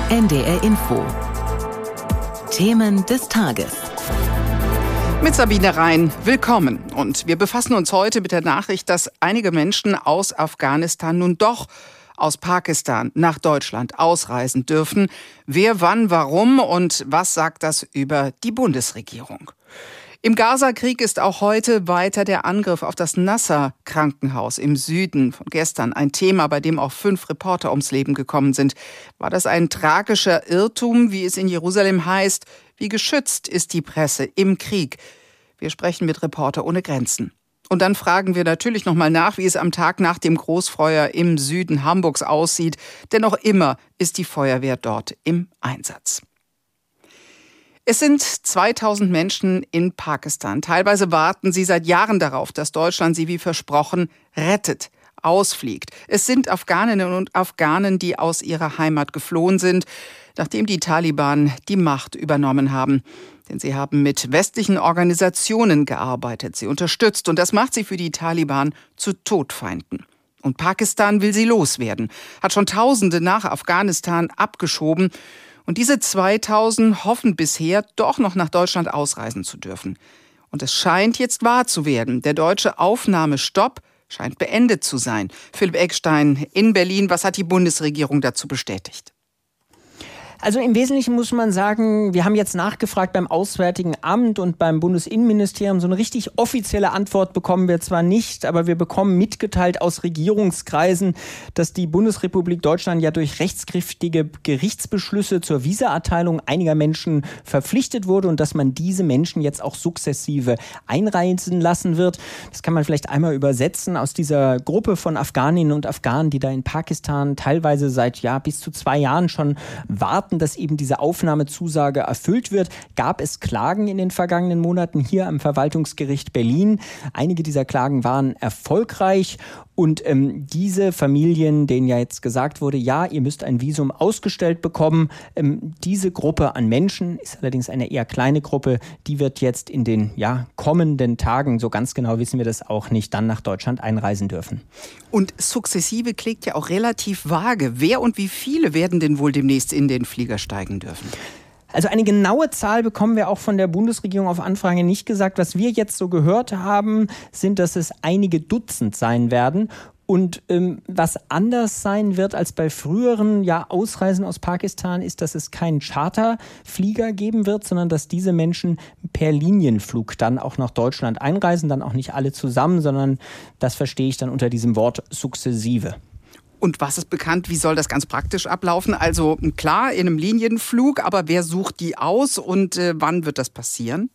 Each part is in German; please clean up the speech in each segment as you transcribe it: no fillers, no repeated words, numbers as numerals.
NDR Info. Themen des Tages. Mit Sabine Rhein, willkommen. Und wir befassen uns heute mit der Nachricht, dass einige Menschen aus Afghanistan nun doch aus Pakistan nach Deutschland ausreisen dürfen. Wer, wann, warum und was sagt das über die Bundesregierung? Im Gaza-Krieg ist auch heute weiter der Angriff auf das Nasser-Krankenhaus im Süden von gestern ein Thema, bei dem auch 5 Reporter ums Leben gekommen sind. War das ein tragischer Irrtum, wie es in Jerusalem heißt? Wie geschützt ist die Presse im Krieg? Wir sprechen mit Reporter ohne Grenzen. Und dann fragen wir natürlich nochmal nach, wie es am Tag nach dem Großfeuer im Süden Hamburgs aussieht. Denn noch immer ist die Feuerwehr dort im Einsatz. Es sind 2000 Menschen in Pakistan. Teilweise warten sie seit Jahren darauf, dass Deutschland sie wie versprochen rettet, ausfliegt. Es sind Afghaninnen und Afghanen, die aus ihrer Heimat geflohen sind, nachdem die Taliban die Macht übernommen haben. Denn sie haben mit westlichen Organisationen gearbeitet, sie unterstützt. Und das macht sie für die Taliban zu Todfeinden. Und Pakistan will sie loswerden, hat schon Tausende nach Afghanistan abgeschoben. Und diese 2000 hoffen bisher, doch noch nach Deutschland ausreisen zu dürfen. Und es scheint jetzt wahr zu werden. Der deutsche Aufnahmestopp scheint beendet zu sein. Philipp Eckstein in Berlin, was hat die Bundesregierung dazu bestätigt? Also im Wesentlichen muss man sagen, wir haben jetzt nachgefragt beim Auswärtigen Amt und beim Bundesinnenministerium. So eine richtig offizielle Antwort bekommen wir zwar nicht, aber wir bekommen mitgeteilt aus Regierungskreisen, dass die Bundesrepublik Deutschland ja durch rechtskräftige Gerichtsbeschlüsse zur Visaerteilung einiger Menschen verpflichtet wurde und dass man diese Menschen jetzt auch sukzessive einreisen lassen wird. Das kann man vielleicht einmal übersetzen aus dieser Gruppe von Afghaninnen und Afghanen, die da in Pakistan teilweise seit bis zu 2 Jahren schon warten, dass eben diese Aufnahmezusage erfüllt wird, gab es Klagen in den vergangenen Monaten hier am Verwaltungsgericht Berlin. Einige dieser Klagen waren erfolgreich und diese Familien, denen ja jetzt gesagt wurde, ja, ihr müsst ein Visum ausgestellt bekommen, diese Gruppe an Menschen, ist allerdings eine eher kleine Gruppe, die wird jetzt in den kommenden Tagen, so ganz genau wissen wir das auch nicht, dann nach Deutschland einreisen dürfen. Und sukzessive klingt ja auch relativ vage. Wer und wie viele werden denn wohl demnächst in den Flieger steigen dürfen? Also eine genaue Zahl bekommen wir auch von der Bundesregierung auf Anfrage nicht gesagt. Was wir jetzt so gehört haben, sind, dass es einige Dutzend sein werden. Und was anders sein wird als bei früheren Ausreisen aus Pakistan, ist, dass es keinen Charterflieger geben wird, sondern dass diese Menschen per Linienflug dann auch nach Deutschland einreisen, dann auch nicht alle zusammen, sondern das verstehe ich dann unter diesem Wort sukzessive. Und was ist bekannt, wie soll das ganz praktisch ablaufen? Also klar, in einem Linienflug, aber wer sucht die aus und wann wird das passieren?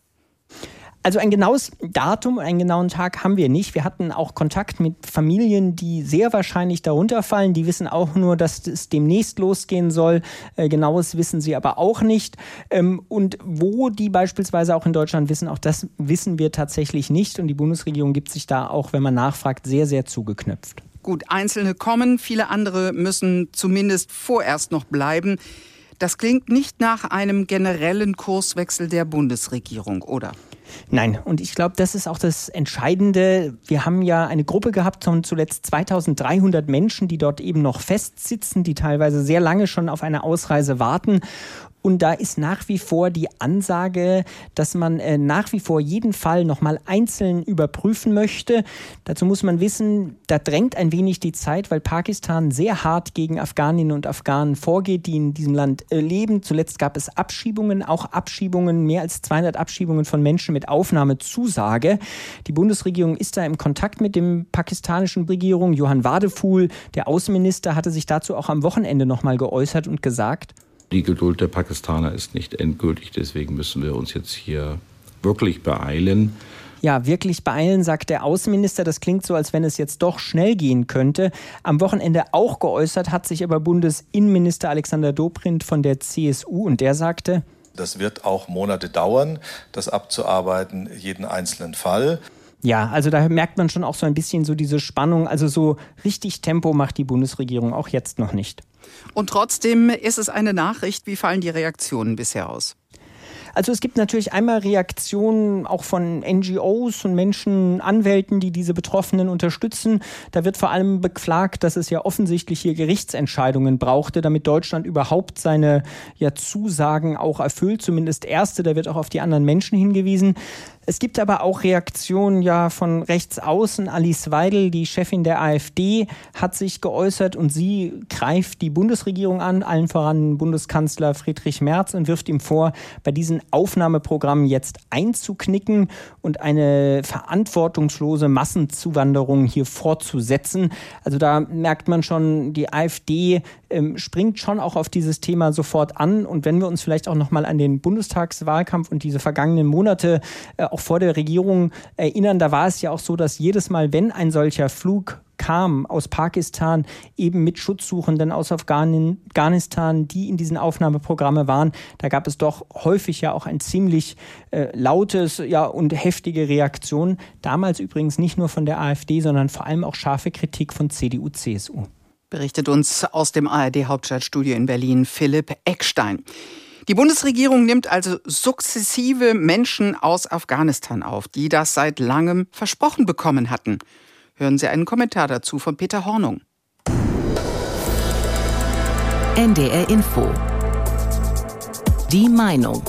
Also ein genaues Datum, einen genauen Tag haben wir nicht. Wir hatten auch Kontakt mit Familien, die sehr wahrscheinlich darunter fallen. Die wissen auch nur, dass es demnächst losgehen soll. Genaues wissen sie aber auch nicht. Und wo die beispielsweise auch in Deutschland wissen, auch das wissen wir tatsächlich nicht. Und die Bundesregierung gibt sich da auch, wenn man nachfragt, sehr, sehr zugeknöpft. Gut, Einzelne kommen, viele andere müssen zumindest vorerst noch bleiben. Das klingt nicht nach einem generellen Kurswechsel der Bundesregierung, oder? Nein, und ich glaube, das ist auch das Entscheidende. Wir haben ja eine Gruppe gehabt von zuletzt 2300 Menschen, die dort eben noch festsitzen, die teilweise sehr lange schon auf eine Ausreise warten. Und da ist nach wie vor die Ansage, dass man nach wie vor jeden Fall nochmal einzeln überprüfen möchte. Dazu muss man wissen, da drängt ein wenig die Zeit, weil Pakistan sehr hart gegen Afghaninnen und Afghanen vorgeht, die in diesem Land leben. Zuletzt gab es Abschiebungen, mehr als 200 Abschiebungen von Menschen mit Aufnahmezusage. Die Bundesregierung ist da im Kontakt mit dem pakistanischen Regierung. Johann Wadephul, der Außenminister, hatte sich dazu auch am Wochenende nochmal geäußert und gesagt: Die Geduld der Pakistaner ist nicht endgültig, deswegen müssen wir uns jetzt hier wirklich beeilen. Ja, wirklich beeilen, sagt der Außenminister. Das klingt so, als wenn es jetzt doch schnell gehen könnte. Am Wochenende auch geäußert hat sich aber Bundesinnenminister Alexander Dobrindt von der CSU und der sagte: Das wird auch Monate dauern, das abzuarbeiten, jeden einzelnen Fall. Ja, also da merkt man schon auch so ein bisschen so diese Spannung. Also so richtig Tempo macht die Bundesregierung auch jetzt noch nicht. Und trotzdem ist es eine Nachricht. Wie fallen die Reaktionen bisher aus? Also es gibt natürlich einmal Reaktionen auch von NGOs und Menschen, Anwälten, die diese Betroffenen unterstützen. Da wird vor allem beklagt, dass es ja offensichtlich hier Gerichtsentscheidungen brauchte, damit Deutschland überhaupt seine Zusagen auch erfüllt. Zumindest erste, da wird auch auf die anderen Menschen hingewiesen. Es gibt aber auch Reaktionen von rechts außen. Alice Weidel, die Chefin der AfD, hat sich geäußert und sie greift die Bundesregierung an, allen voran Bundeskanzler Friedrich Merz, und wirft ihm vor, bei diesen Aufnahmeprogrammen jetzt einzuknicken und eine verantwortungslose Massenzuwanderung hier fortzusetzen. Also da merkt man schon, die AfD springt schon auch auf dieses Thema sofort an. Und wenn wir uns vielleicht auch nochmal an den Bundestagswahlkampf und diese vergangenen Monate auch vor der Regierung erinnern, da war es ja auch so, dass jedes Mal, wenn ein solcher Flug kam aus Pakistan, eben mit Schutzsuchenden aus Afghanistan, die in diesen Aufnahmeprogramme waren, da gab es doch häufig ja auch ein ziemlich lautes und heftige Reaktion. Damals übrigens nicht nur von der AfD, sondern vor allem auch scharfe Kritik von CDU, CSU. Berichtet uns aus dem ARD-Hauptstadtstudio in Berlin Philipp Eckstein. Die Bundesregierung nimmt also sukzessive Menschen aus Afghanistan auf, die das seit langem versprochen bekommen hatten. Hören Sie einen Kommentar dazu von Peter Hornung. NDR Info. Die Meinung.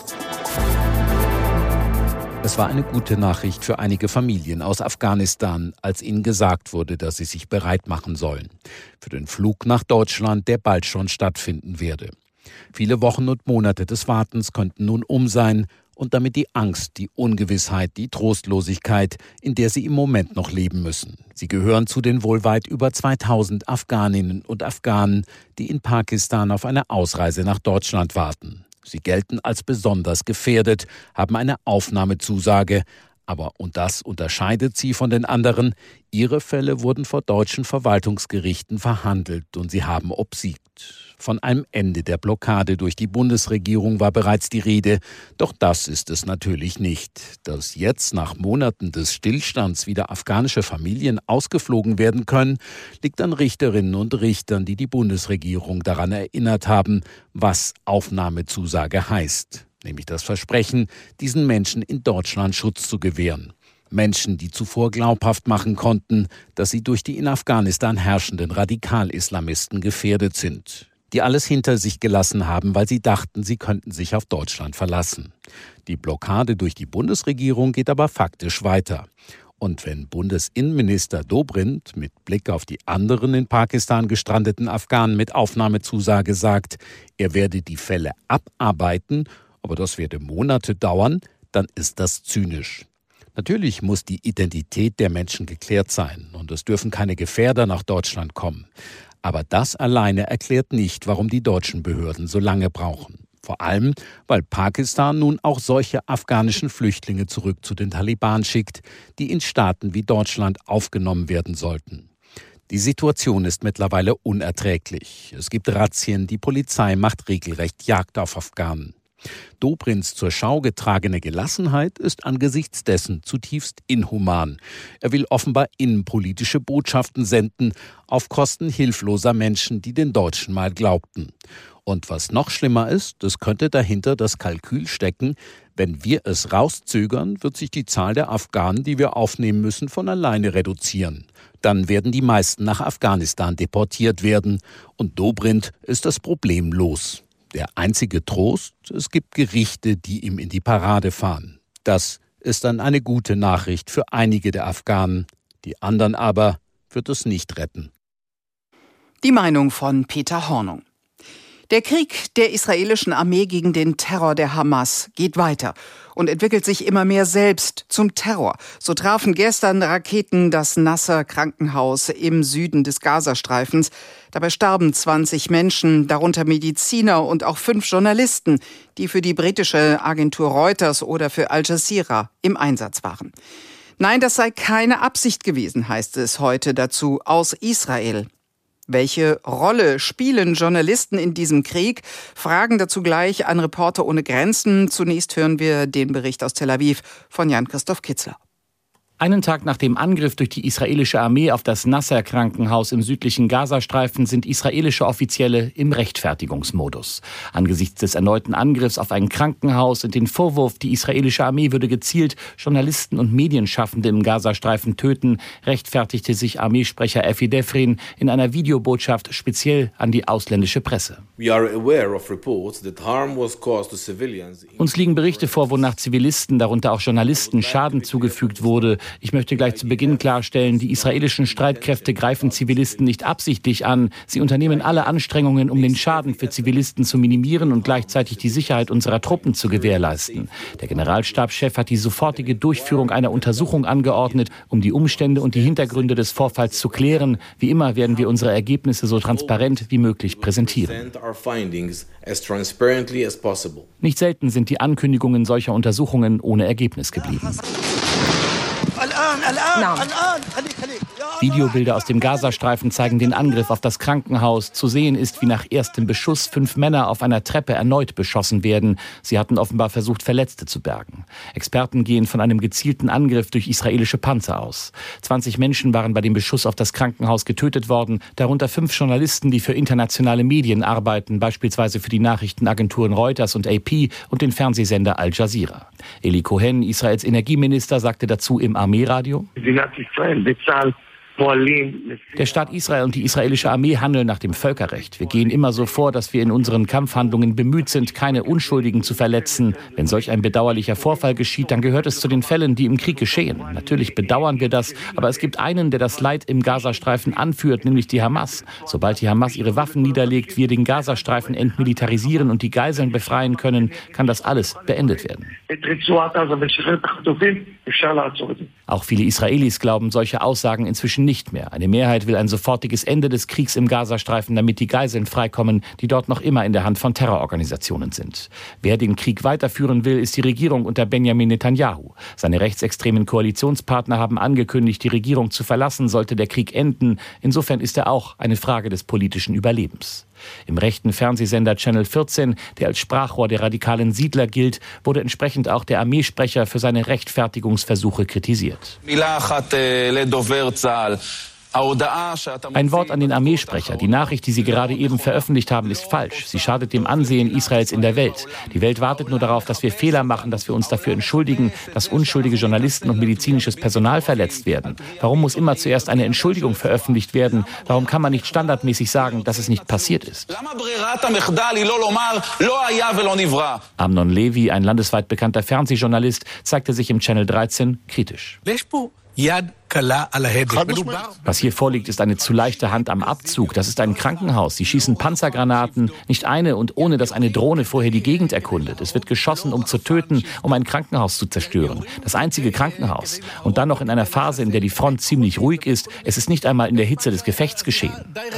Es war eine gute Nachricht für einige Familien aus Afghanistan, als ihnen gesagt wurde, dass sie sich bereit machen sollen für den Flug nach Deutschland, der bald schon stattfinden werde. Viele Wochen und Monate des Wartens könnten nun sein und damit die Angst, die Ungewissheit, die Trostlosigkeit, in der sie im Moment noch leben müssen. Sie gehören zu den wohl weit über 2000 Afghaninnen und Afghanen, die in Pakistan auf eine Ausreise nach Deutschland warten. Sie gelten als besonders gefährdet, haben eine Aufnahmezusage. Aber, und das unterscheidet sie von den anderen, ihre Fälle wurden vor deutschen Verwaltungsgerichten verhandelt und sie haben obsiegt. Von einem Ende der Blockade durch die Bundesregierung war bereits die Rede, doch das ist es natürlich nicht. Dass jetzt nach Monaten des Stillstands wieder afghanische Familien ausgeflogen werden können, liegt an Richterinnen und Richtern, die die Bundesregierung daran erinnert haben, was Aufnahmezusage heißt. Nämlich das Versprechen, diesen Menschen in Deutschland Schutz zu gewähren. Menschen, die zuvor glaubhaft machen konnten, dass sie durch die in Afghanistan herrschenden Radikal-Islamisten gefährdet sind. Die alles hinter sich gelassen haben, weil sie dachten, sie könnten sich auf Deutschland verlassen. Die Blockade durch die Bundesregierung geht aber faktisch weiter. Und wenn Bundesinnenminister Dobrindt mit Blick auf die anderen in Pakistan gestrandeten Afghanen mit Aufnahmezusage sagt, er werde die Fälle abarbeiten, aber das werde Monate dauern, dann ist das zynisch. Natürlich muss die Identität der Menschen geklärt sein und es dürfen keine Gefährder nach Deutschland kommen. Aber das alleine erklärt nicht, warum die deutschen Behörden so lange brauchen. Vor allem, weil Pakistan nun auch solche afghanischen Flüchtlinge zurück zu den Taliban schickt, die in Staaten wie Deutschland aufgenommen werden sollten. Die Situation ist mittlerweile unerträglich. Es gibt Razzien, die Polizei macht regelrecht Jagd auf Afghanen. Dobrindts zur Schau getragene Gelassenheit ist angesichts dessen zutiefst inhuman. Er will offenbar innenpolitische Botschaften senden, auf Kosten hilfloser Menschen, die den Deutschen mal glaubten. Und was noch schlimmer ist, es könnte dahinter das Kalkül stecken, wenn wir es rauszögern, wird sich die Zahl der Afghanen, die wir aufnehmen müssen, von alleine reduzieren. Dann werden die meisten nach Afghanistan deportiert werden und Dobrindt ist das Problem los. Der einzige Trost, es gibt Gerichte, die ihm in die Parade fahren. Das ist dann eine gute Nachricht für einige der Afghanen. Die anderen aber wird es nicht retten. Die Meinung von Peter Hornung. Der Krieg der israelischen Armee gegen den Terror der Hamas geht weiter und entwickelt sich immer mehr selbst zum Terror. So trafen gestern Raketen das Nasser-Krankenhaus im Süden des Gazastreifens. Dabei starben 20 Menschen, darunter Mediziner und auch 5 Journalisten, die für die britische Agentur Reuters oder für Al Jazeera im Einsatz waren. Nein, das sei keine Absicht gewesen, heißt es heute dazu aus Israel. Welche Rolle spielen Journalisten in diesem Krieg? Fragen dazu gleich an Reporter ohne Grenzen. Zunächst hören wir den Bericht aus Tel Aviv von Jan-Christoph Kitzler. Einen Tag nach dem Angriff durch die israelische Armee auf das Nasser-Krankenhaus im südlichen Gazastreifen sind israelische Offizielle im Rechtfertigungsmodus. Angesichts des erneuten Angriffs auf ein Krankenhaus und den Vorwurf, die israelische Armee würde gezielt Journalisten und Medienschaffende im Gazastreifen töten, rechtfertigte sich Armeesprecher Effi Defrin in einer Videobotschaft speziell an die ausländische Presse. Uns liegen Berichte vor, wonach Zivilisten, darunter auch Journalisten, Schaden zugefügt wurde. Ich möchte gleich zu Beginn klarstellen, die israelischen Streitkräfte greifen Zivilisten nicht absichtlich an. Sie unternehmen alle Anstrengungen, um den Schaden für Zivilisten zu minimieren und gleichzeitig die Sicherheit unserer Truppen zu gewährleisten. Der Generalstabschef hat die sofortige Durchführung einer Untersuchung angeordnet, um die Umstände und die Hintergründe des Vorfalls zu klären. Wie immer werden wir unsere Ergebnisse so transparent wie möglich präsentieren. Nicht selten sind die Ankündigungen solcher Untersuchungen ohne Ergebnis geblieben. Videobilder aus dem Gazastreifen zeigen den Angriff auf das Krankenhaus. Zu sehen ist, wie nach erstem Beschuss 5 Männer auf einer Treppe erneut beschossen werden. Sie hatten offenbar versucht, Verletzte zu bergen. Experten gehen von einem gezielten Angriff durch israelische Panzer aus. 20 Menschen waren bei dem Beschuss auf das Krankenhaus getötet worden, darunter 5 Journalisten, die für internationale Medien arbeiten, beispielsweise für die Nachrichtenagenturen Reuters und AP und den Fernsehsender Al Jazeera. Eli Cohen, Israels Energieminister, sagte dazu im Armeeradio: Der Staat Israel und die israelische Armee handeln nach dem Völkerrecht. Wir gehen immer so vor, dass wir in unseren Kampfhandlungen bemüht sind, keine Unschuldigen zu verletzen. Wenn solch ein bedauerlicher Vorfall geschieht, dann gehört es zu den Fällen, die im Krieg geschehen. Natürlich bedauern wir das, aber es gibt einen, der das Leid im Gazastreifen anführt, nämlich die Hamas. Sobald die Hamas ihre Waffen niederlegt, wir den Gazastreifen entmilitarisieren und die Geiseln befreien können, kann das alles beendet werden. Auch viele Israelis glauben solche Aussagen inzwischen nicht mehr. Eine Mehrheit will ein sofortiges Ende des Kriegs im Gazastreifen, damit die Geiseln freikommen, die dort noch immer in der Hand von Terrororganisationen sind. Wer den Krieg weiterführen will, ist die Regierung unter Benjamin Netanyahu. Seine rechtsextremen Koalitionspartner haben angekündigt, die Regierung zu verlassen, sollte der Krieg enden. Insofern ist er auch eine Frage des politischen Überlebens. Im rechten Fernsehsender Channel 14, der als Sprachrohr der radikalen Siedler gilt, wurde entsprechend auch der Armeesprecher für seine Rechtfertigungsversuche kritisiert. Ein Wort an den Armeesprecher. Die Nachricht, die Sie gerade eben veröffentlicht haben, ist falsch. Sie schadet dem Ansehen Israels in der Welt. Die Welt wartet nur darauf, dass wir Fehler machen, dass wir uns dafür entschuldigen, dass unschuldige Journalisten und medizinisches Personal verletzt werden. Warum muss immer zuerst eine Entschuldigung veröffentlicht werden? Warum kann man nicht standardmäßig sagen, dass es nicht passiert ist? Amnon Levi, ein landesweit bekannter Fernsehjournalist, zeigte sich im Channel 13 kritisch. Was hier vorliegt, ist eine zu leichte Hand am Abzug. Das ist ein Krankenhaus. Sie schießen Panzergranaten, nicht eine und ohne, dass eine Drohne vorher die Gegend erkundet. Es wird geschossen, um zu töten, um ein Krankenhaus zu zerstören. Das einzige Krankenhaus. Und dann noch in einer Phase, in der die Front ziemlich ruhig ist. Es ist nicht einmal in der Hitze des Gefechts geschehen.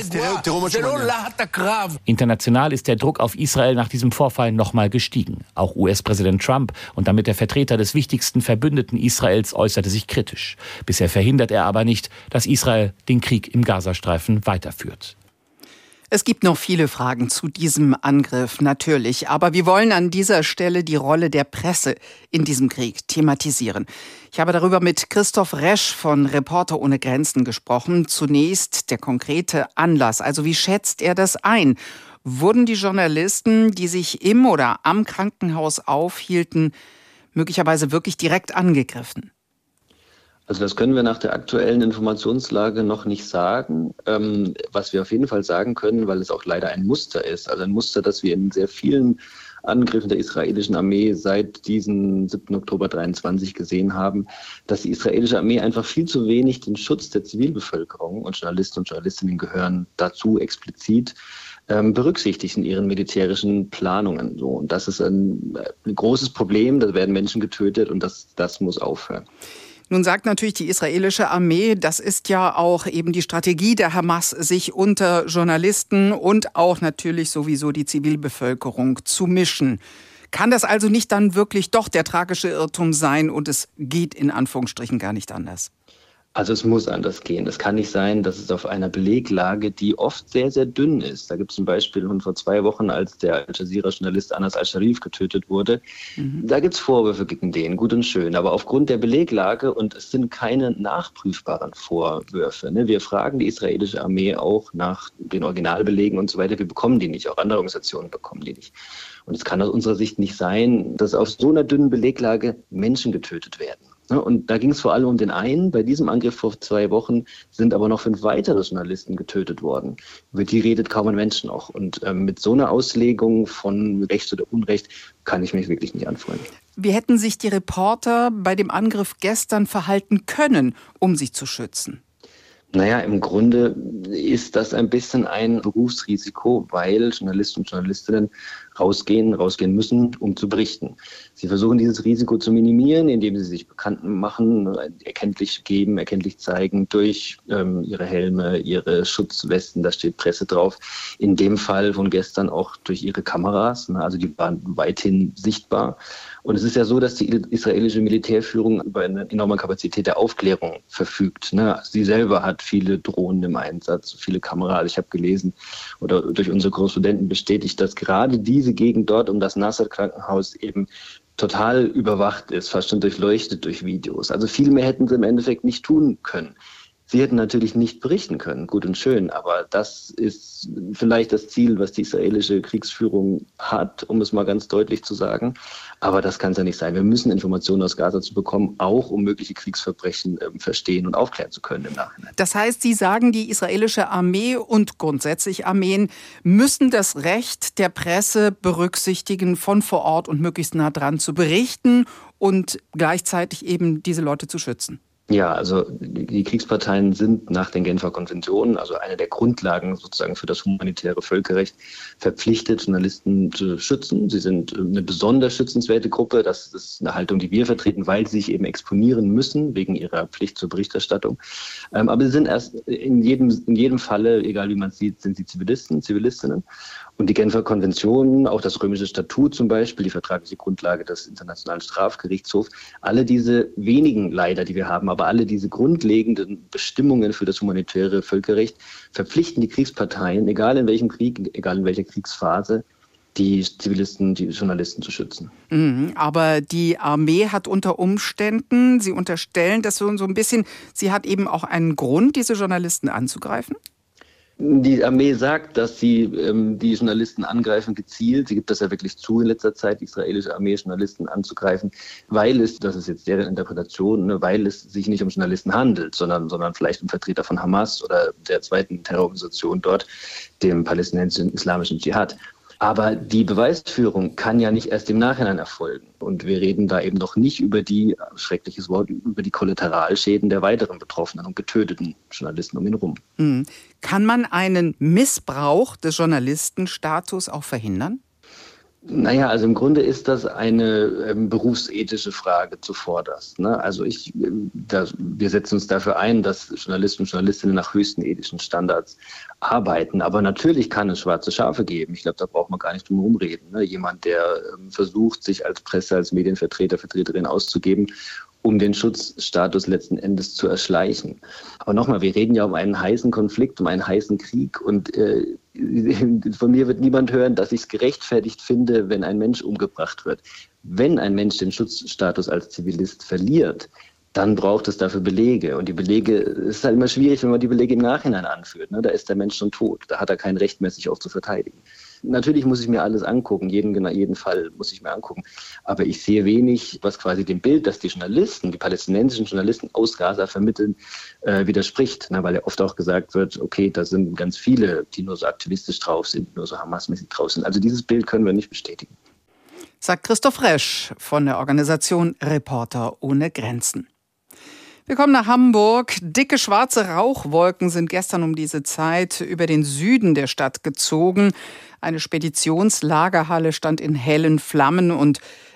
International ist der Druck auf Israel nach diesem Vorfall nochmal gestiegen. Auch US-Präsident Trump und damit der Vertreter des wichtigsten Verbündeten Israels äußerte sich kritisch. Bisher verhindert er aber nicht, dass Israel den Krieg im Gazastreifen weiterführt. Es gibt noch viele Fragen zu diesem Angriff, natürlich. Aber wir wollen an dieser Stelle die Rolle der Presse in diesem Krieg thematisieren. Ich habe darüber mit Christoph Resch von Reporter ohne Grenzen gesprochen. Zunächst der konkrete Anlass. Also wie schätzt er das ein? Wurden die Journalisten, die sich im oder am Krankenhaus aufhielten, möglicherweise wirklich direkt angegriffen? Also das können wir nach der aktuellen Informationslage noch nicht sagen. Was wir auf jeden Fall sagen können, weil es auch leider ein Muster ist, also ein Muster, das wir in sehr vielen Angriffen der israelischen Armee seit diesem 7. Oktober 23 gesehen haben, dass die israelische Armee einfach viel zu wenig den Schutz der Zivilbevölkerung und Journalisten und Journalistinnen gehören dazu explizit berücksichtigt in ihren militärischen Planungen. So, und das ist ein großes Problem, da werden Menschen getötet und das muss aufhören. Nun sagt natürlich die israelische Armee, das ist ja auch eben die Strategie der Hamas, sich unter Journalisten und auch natürlich sowieso die Zivilbevölkerung zu mischen. Kann das also nicht dann wirklich doch der tragische Irrtum sein und es geht in Anführungsstrichen gar nicht anders? Also es muss anders gehen. Es kann nicht sein, dass es auf einer Beleglage, die oft sehr, sehr dünn ist. Da gibt es ein Beispiel von vor 2 Wochen, als der Al-Jazeera-Journalist Anas al-Sharif getötet wurde. Da gibt es Vorwürfe gegen den, gut und schön. Aber aufgrund der Beleglage, und es sind keine nachprüfbaren Vorwürfe. Ne? Wir fragen die israelische Armee auch nach den Originalbelegen und so weiter. Wir bekommen die nicht. Auch andere Organisationen bekommen die nicht. Und es kann aus unserer Sicht nicht sein, dass auf so einer dünnen Beleglage Menschen getötet werden. Und da ging es vor allem um den einen. Bei diesem Angriff vor 2 Wochen sind aber noch 5 weitere Journalisten getötet worden. Über die redet kaum ein Mensch noch. Und mit so einer Auslegung von Recht oder Unrecht kann ich mich wirklich nicht anfreunden. Wie hätten sich die Reporter bei dem Angriff gestern verhalten können, um sich zu schützen? Naja, im Grunde ist das ein bisschen ein Berufsrisiko, weil Journalisten und Journalistinnen rausgehen müssen, um zu berichten. Sie versuchen dieses Risiko zu minimieren, indem sie sich bekannt machen, erkenntlich zeigen durch ihre Helme, ihre Schutzwesten, da steht Presse drauf. In dem Fall von gestern auch durch ihre Kameras, also die waren weithin sichtbar. Und es ist ja so, dass die israelische Militärführung über eine enorme Kapazität der Aufklärung verfügt. Sie selber hat viele Drohnen im Einsatz, viele Kameras. Ich habe gelesen oder durch unsere Korrespondenten bestätigt, dass gerade diese Gegend dort um das Nasser-Krankenhaus eben total überwacht ist, fast schon durchleuchtet durch Videos. Also viel mehr hätten sie im Endeffekt nicht tun können. Sie hätten natürlich nicht berichten können, gut und schön, aber das ist vielleicht das Ziel, was die israelische Kriegsführung hat, um es mal ganz deutlich zu sagen. Aber das kann es ja nicht sein. Wir müssen Informationen aus Gaza zu bekommen, auch um mögliche Kriegsverbrechen verstehen und aufklären zu können im Nachhinein. Das heißt, Sie sagen, die israelische Armee und grundsätzlich Armeen müssen das Recht der Presse berücksichtigen, von vor Ort und möglichst nah dran zu berichten und gleichzeitig eben diese Leute zu schützen. Ja, also die Kriegsparteien sind nach den Genfer Konventionen, also eine der Grundlagen sozusagen für das humanitäre Völkerrecht, verpflichtet, Journalisten zu schützen. Sie sind eine besonders schützenswerte Gruppe. Das ist eine Haltung, die wir vertreten, weil sie sich eben exponieren müssen wegen ihrer Pflicht zur Berichterstattung. Aber sie sind erst in jedem Falle, egal wie man es sieht, sind sie Zivilisten, Zivilistinnen. Und die Genfer Konventionen, auch das Römische Statut zum Beispiel, die vertragliche Grundlage des Internationalen Strafgerichtshofs, alle diese wenigen leider, die wir haben, aber alle diese grundlegenden Bestimmungen für das humanitäre Völkerrecht verpflichten die Kriegsparteien, egal in welchem Krieg, egal in welcher Kriegsphase, die Zivilisten, die Journalisten zu schützen. Aber die Armee hat unter Umständen, Sie unterstellen das so ein bisschen, sie hat eben auch einen Grund, diese Journalisten anzugreifen? Die Armee sagt, dass sie die Journalisten angreifen gezielt. Sie gibt das ja wirklich zu in letzter Zeit, die israelische Armee Journalisten anzugreifen, weil es, das ist jetzt deren Interpretation, weil es sich nicht um Journalisten handelt, sondern vielleicht um Vertreter von Hamas oder der zweiten Terrororganisation dort, dem palästinensischen islamischen Dschihad. Aber die Beweisführung kann ja nicht erst im Nachhinein erfolgen. Und wir reden da eben noch nicht über die, schreckliches Wort, über die Kollateralschäden der weiteren betroffenen und getöteten Journalisten um ihn herum. Kann man einen Missbrauch des Journalistenstatus auch verhindern? Naja, also im Grunde ist das eine berufsethische Frage zuvorderst. Ne? Also wir setzen uns dafür ein, dass Journalisten und Journalistinnen nach höchsten ethischen Standards arbeiten. Aber natürlich kann es schwarze Schafe geben. Ich glaube, da braucht man gar nicht drum herum reden. Ne? Jemand, der versucht, sich als Presse, als Medienvertreter, Vertreterin auszugeben, um den Schutzstatus letzten Endes zu erschleichen. Aber nochmal, wir reden ja um einen heißen Konflikt, um einen heißen Krieg und von mir wird niemand hören, dass ich es gerechtfertigt finde, wenn ein Mensch umgebracht wird. Wenn ein Mensch den Schutzstatus als Zivilist verliert, dann braucht es dafür Belege. Und die Belege, es ist halt immer schwierig, wenn man die Belege im Nachhinein anführt. Ne? Da ist der Mensch schon tot. Da hat er kein Recht mehr, sich auch zu verteidigen. Natürlich muss ich mir alles angucken, jeden Fall muss ich mir angucken. Aber ich sehe wenig, was quasi dem Bild, das die Journalisten, die palästinensischen Journalisten aus Gaza vermitteln, widerspricht. Ne? Weil ja oft auch gesagt wird, okay, da sind ganz viele, die nur so aktivistisch drauf sind, nur so Hamas-mäßig drauf sind. Also dieses Bild können wir nicht bestätigen. Sagt Christoph Resch von der Organisation Reporter ohne Grenzen. Wir kommen nach Hamburg. Dicke schwarze Rauchwolken sind gestern um diese Zeit über den Süden der Stadt gezogen. Eine Speditionslagerhalle stand in hellen Flammen und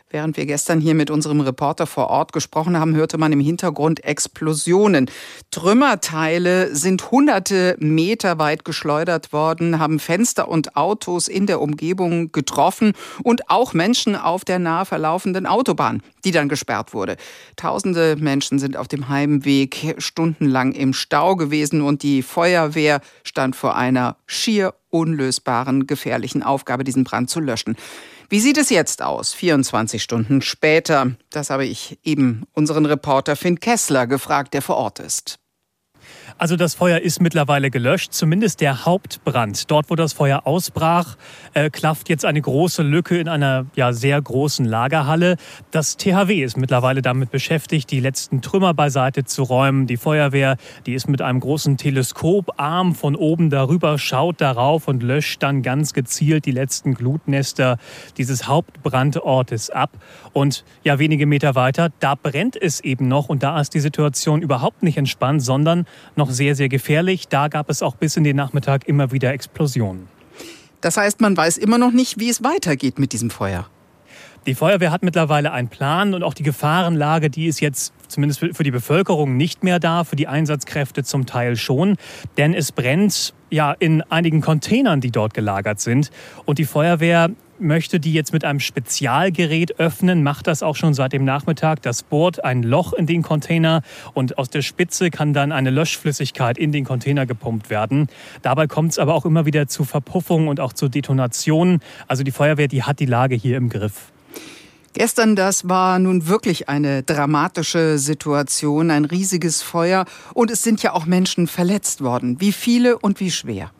Während wir gestern hier mit unserem Reporter vor Ort gesprochen haben, hörte man im Hintergrund Explosionen. Trümmerteile sind hunderte Meter weit geschleudert worden, haben Fenster und Autos in der Umgebung getroffen und auch Menschen auf der nahe verlaufenden Autobahn, die dann gesperrt wurde. Tausende Menschen sind auf dem Heimweg stundenlang im Stau gewesen und die Feuerwehr stand vor einer schier unlösbaren, gefährlichen Aufgabe, diesen Brand zu löschen. Wie sieht es jetzt aus, 24 Stunden später? Das habe ich eben unseren Reporter Finn Kessler gefragt, der vor Ort ist. Also das Feuer ist mittlerweile gelöscht, zumindest der Hauptbrand. Dort, wo das Feuer ausbrach, klafft jetzt eine große Lücke in einer sehr großen Lagerhalle. Das THW ist mittlerweile damit beschäftigt, die letzten Trümmer beiseite zu räumen. Die Feuerwehr, die ist mit einem großen Teleskoparm von oben darüber, schaut darauf und löscht dann ganz gezielt die letzten Glutnester dieses Hauptbrandortes ab. Und wenige Meter weiter, da brennt es eben noch und da ist die Situation überhaupt nicht entspannt, sondern noch sehr, sehr gefährlich. Da gab es auch bis in den Nachmittag immer wieder Explosionen. Das heißt, man weiß immer noch nicht, wie es weitergeht mit diesem Feuer. Die Feuerwehr hat mittlerweile einen Plan und auch die Gefahrenlage, die ist jetzt zumindest für die Bevölkerung nicht mehr da, für die Einsatzkräfte zum Teil schon. Denn es brennt in einigen Containern, die dort gelagert sind. Und die Feuerwehr möchte die jetzt mit einem Spezialgerät öffnen, macht das auch schon seit dem Nachmittag. Das bohrt ein Loch in den Container und aus der Spitze kann dann eine Löschflüssigkeit in den Container gepumpt werden. Dabei kommt es aber auch immer wieder zu Verpuffungen und auch zu Detonationen. Also die Feuerwehr, die hat die Lage hier im Griff. Gestern, das war nun wirklich eine dramatische Situation, ein riesiges Feuer. Und es sind ja auch Menschen verletzt worden. Wie viele und wie schwer?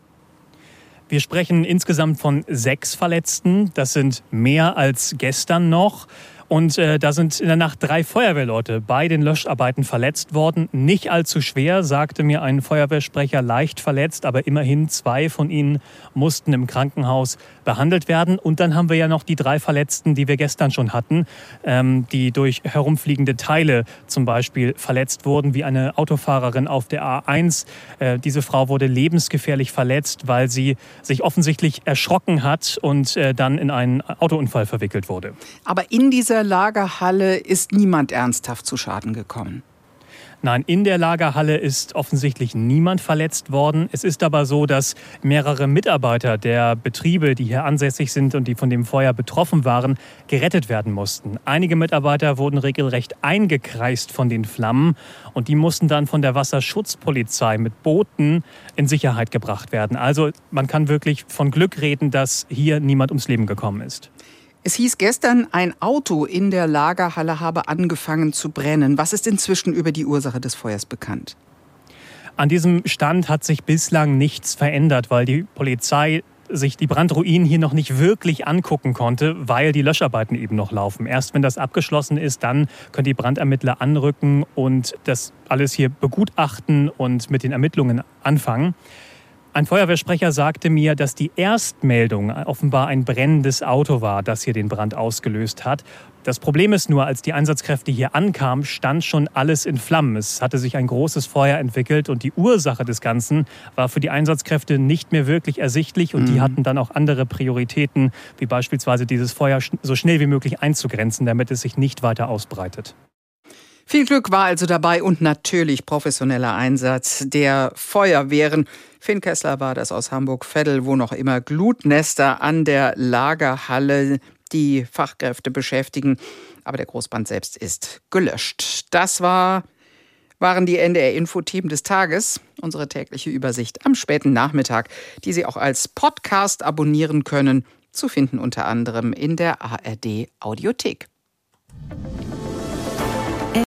Wir sprechen insgesamt von 6 Verletzten. Das sind mehr als gestern noch. Und da sind in der Nacht 3 Feuerwehrleute bei den Löscharbeiten verletzt worden. Nicht allzu schwer, sagte mir ein Feuerwehrsprecher, leicht verletzt. Aber immerhin 2 von ihnen mussten im Krankenhaus behandelt werden. Und dann haben wir ja noch die 3 Verletzten, die wir gestern schon hatten, die durch herumfliegende Teile zum Beispiel verletzt wurden, wie eine Autofahrerin auf der A1. Diese Frau wurde lebensgefährlich verletzt, weil sie sich offensichtlich erschrocken hat und dann in einen Autounfall verwickelt wurde. Aber in dieser Lagerhalle ist niemand ernsthaft zu Schaden gekommen. Nein, in der Lagerhalle ist offensichtlich niemand verletzt worden. Es ist aber so, dass mehrere Mitarbeiter der Betriebe, die hier ansässig sind und die von dem Feuer betroffen waren, gerettet werden mussten. Einige Mitarbeiter wurden regelrecht eingekreist von den Flammen und die mussten dann von der Wasserschutzpolizei mit Booten in Sicherheit gebracht werden. Also man kann wirklich von Glück reden, dass hier niemand ums Leben gekommen ist. Es hieß gestern, ein Auto in der Lagerhalle habe angefangen zu brennen. Was ist inzwischen über die Ursache des Feuers bekannt? An diesem Stand hat sich bislang nichts verändert, weil die Polizei sich die Brandruinen hier noch nicht wirklich angucken konnte, weil die Löscharbeiten eben noch laufen. Erst wenn das abgeschlossen ist, dann können die Brandermittler anrücken und das alles hier begutachten und mit den Ermittlungen anfangen. Ein Feuerwehrsprecher sagte mir, dass die Erstmeldung offenbar ein brennendes Auto war, das hier den Brand ausgelöst hat. Das Problem ist nur, als die Einsatzkräfte hier ankamen, stand schon alles in Flammen. Es hatte sich ein großes Feuer entwickelt und die Ursache des Ganzen war für die Einsatzkräfte nicht mehr wirklich ersichtlich und die hatten dann auch andere Prioritäten, wie beispielsweise dieses Feuer so schnell wie möglich einzugrenzen, damit es sich nicht weiter ausbreitet. Viel Glück war also dabei und natürlich professioneller Einsatz der Feuerwehren. Finn Kessler war das aus Hamburg-Veddel, wo noch immer Glutnester an der Lagerhalle die Fachkräfte beschäftigen. Aber der Großbrand selbst ist gelöscht. Das waren die NDR-Info-Themen des Tages. Unsere tägliche Übersicht am späten Nachmittag, die Sie auch als Podcast abonnieren können. Zu finden unter anderem in der ARD-Audiothek.